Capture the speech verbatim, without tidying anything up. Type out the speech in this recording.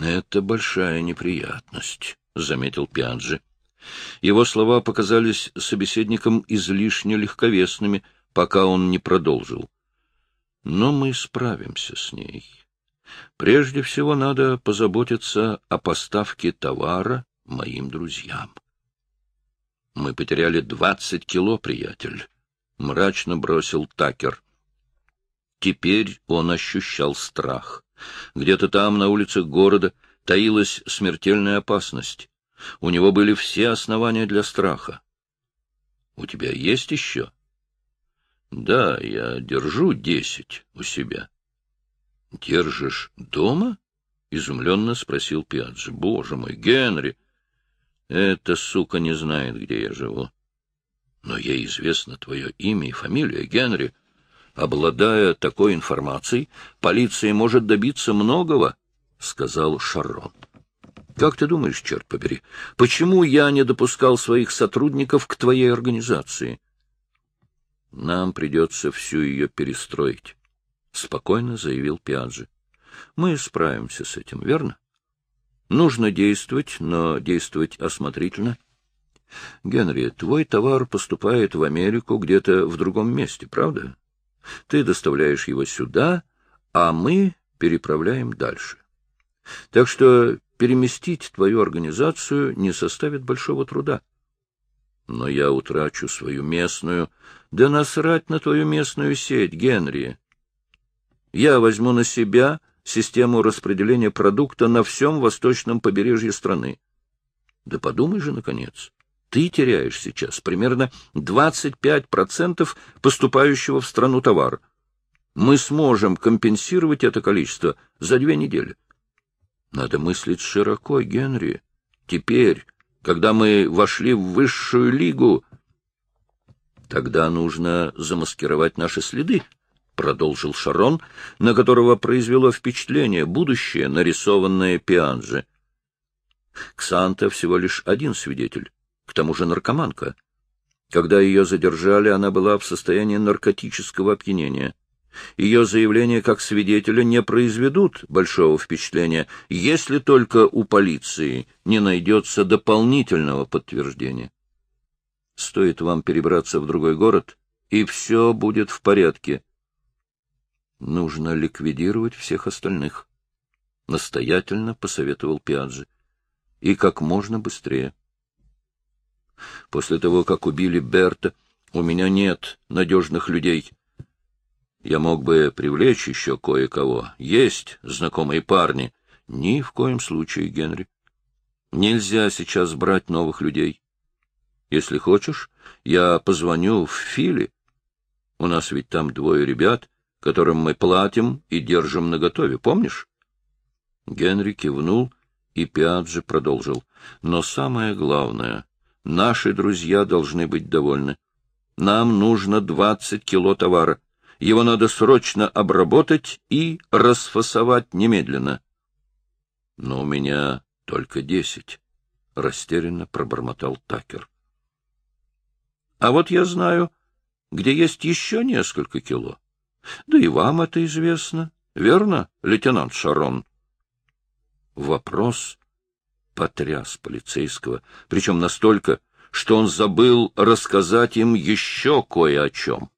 Это большая неприятность, — заметил Пиаджи. Его слова показались собеседникам излишне легковесными, пока он не продолжил. Но мы справимся с ней. Прежде всего надо позаботиться о поставке товара моим друзьям. Мы потеряли двадцать кило, приятель, — мрачно бросил Такер. Теперь он ощущал страх. Где-то там, на улицах города, таилась смертельная опасность. У него были все основания для страха. — У тебя есть еще? — Да, я держу десять у себя. — Держишь дома? — изумленно спросил Пиаджи. — Боже мой, Генри! Эта сука не знает, где я живу. Но ей известно твое имя и фамилия, Генри. Обладая такой информацией, полиция может добиться многого, — сказал Шаррон. — Как ты думаешь, черт побери, почему я не допускал своих сотрудников к твоей организации? — Нам придется всю ее перестроить, — спокойно заявил Пиаджи. — Мы справимся с этим, верно? Нужно действовать, но действовать осмотрительно. Генри, твой товар поступает в Америку где-то в другом месте, правда? Ты доставляешь его сюда, а мы переправляем дальше. Так что переместить твою организацию не составит большого труда. Но я утрачу свою местную... Да насрать на твою местную сеть, Генри. Я возьму на себя систему распределения продукта на всем восточном побережье страны. Да подумай же, наконец. Ты теряешь сейчас примерно двадцать пять процентов поступающего в страну товара. Мы сможем компенсировать это количество за две недели. Надо мыслить широко, Генри. Теперь, когда мы вошли в высшую лигу, тогда нужно замаскировать наши следы, — продолжил Шаррон, на которого произвело впечатление будущее, нарисованное Пиаджи. Ксанта всего лишь один свидетель. К тому же наркоманка. Когда ее задержали, она была в состоянии наркотического опьянения. Ее заявления как свидетеля не произведут большого впечатления, если только у полиции не найдется дополнительного подтверждения. Стоит вам перебраться в другой город, и все будет в порядке. Нужно ликвидировать всех остальных, — настоятельно посоветовал Пиаджи, — и как можно быстрее. После того, как убили Берта, у меня нет надежных людей. Я мог бы привлечь еще кое-кого. Есть знакомые парни. Ни в коем случае, Генри. Нельзя сейчас брать новых людей. Если хочешь, я позвоню в Фили. У нас ведь там двое ребят, которым мы платим и держим наготове, помнишь? Генри кивнул, и Пиаджи продолжил. Но самое главное, наши друзья должны быть довольны. Нам нужно двадцать кило товара. Его надо срочно обработать и расфасовать немедленно. — Но у меня только десять, — растерянно пробормотал Такер. — А вот я знаю, где есть еще несколько кило. Да и вам это известно, верно, лейтенант Шаррон? Вопрос потряс полицейского, причем настолько, что он забыл рассказать им еще кое о чем.